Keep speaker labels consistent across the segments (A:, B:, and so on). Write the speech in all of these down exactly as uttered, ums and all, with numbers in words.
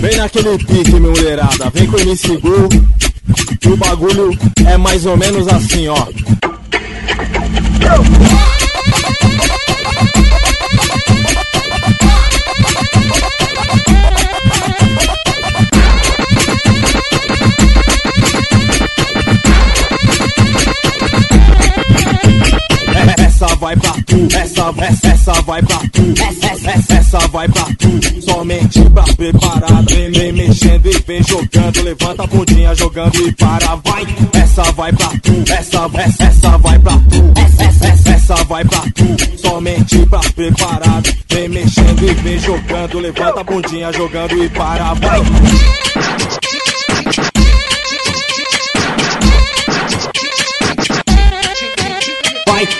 A: Vem naquele pique, minha mulherada, vem com o M C Gu. O bagulho é mais ou menos assim, ó. Essa vai pra tu, essa, essa, essa vai pra tu, essa, essa, essa vai pra tu, somente pra preparada. Vem, vem mexendo e vem jogando, levanta a bundinha jogando e para, vai. Essa vai pra tu, essa, essa, essa vai pra tu, essa, essa, essa vai pra tu, somente pra preparada. Vem mexendo e vem jogando, levanta a bundinha jogando e para, vai. Vai.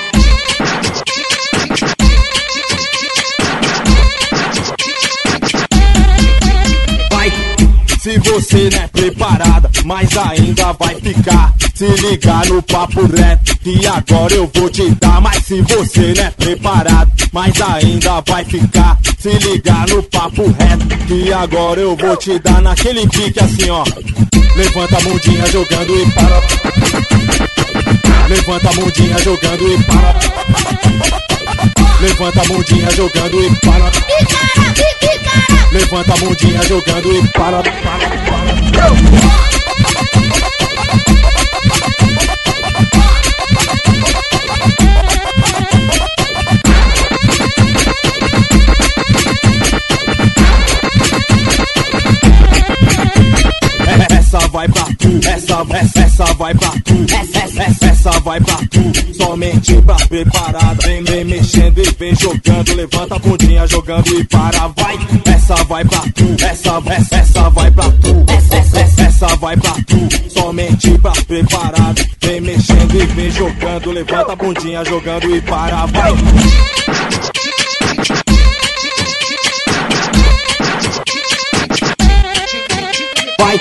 A: Se você não é preparada, mas ainda vai ficar. Se ligar no papo reto, que agora eu vou te dar. Mas se você não é preparado, mas ainda vai ficar. Se ligar no papo reto, que agora eu vou te dar. Naquele pique assim, ó. Levanta a bundinha jogando e para. Levanta a bundinha jogando e para. Levanta a bundinha jogando e para. Levanta a bundinha jogando e para, para, para. Essa vai pra tu, essa, essa, essa vai pra tu, essa, essa, essa vai pra tu, somente pra preparada. Vem, vem mexendo e vem jogando, levanta a bundinha jogando e para, vai. Essa vai pra tu, essa, essa, essa vai pra tu, essa, essa, essa vai pra tu, somente pra preparada. Vem mexendo e vem jogando, levanta a bundinha jogando e para, vai. Vai.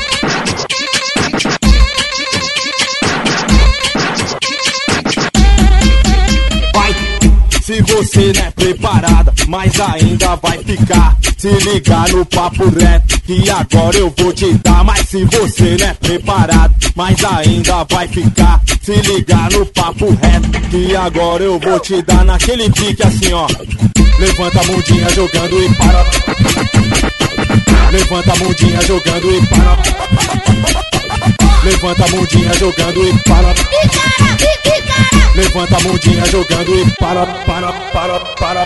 A: Se você não é preparada, mas ainda vai ficar. Se ligar no papo reto, que agora eu vou te dar. Mas se você não é preparado, mas ainda vai ficar. Se ligar no papo reto, que agora eu vou te dar. Naquele pique assim, ó. Levanta a bundinha jogando e para. Levanta a bundinha jogando e para. Levanta a bundinha jogando e para. Levanta a bundinha jogando e para, para, para, para.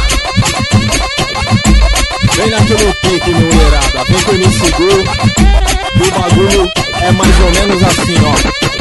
A: Vem naquele pique, minha mulherada, vem com o M C Gu. E o bagulho é mais ou menos assim, ó.